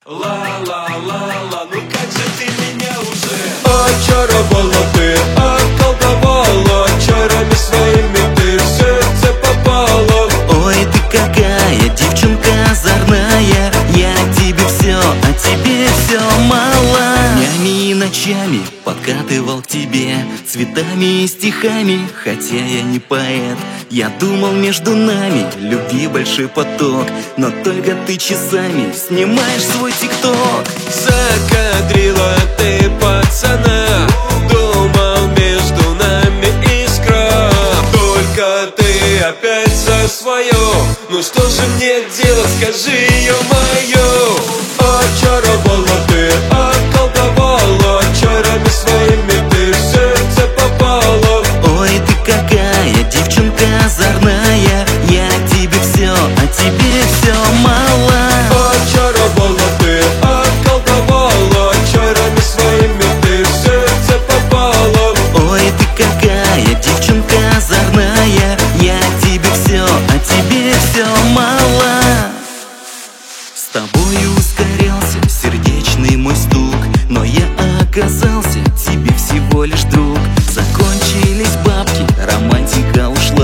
Ла-ла-ла-ла, ну как же ты меня уже очаровала, ты околдовала, чарами своими ты в сердце попала. Ой, ты какая девчонка озорная, я тебе все, а тебе все мало. Днями и ночами подкатывал к тебе цветами и стихами, хотя я не поэт. Я думал, между нами любви большой поток, но только ты часами снимаешь свой тикток. Закадрила ты пацана, думал, между нами искра. Только ты опять за свое, ну что же мне делать, скажи, ё-моё. Очаровала ты, околдовала, чарами своими ты в сердце попала. Ой, ты какая девчонка озорная, я тебе все, а тебе все мало. Очаровала ты, околдовала, чарами своими ты в сердце попала. Ой, ты какая девчонка озорная, я тебе все, а тебе все мало. С тобою ускорялся сердечный мой стук, но я оказался тебе всего лишь друг. Закончились бабки, романтика ушла.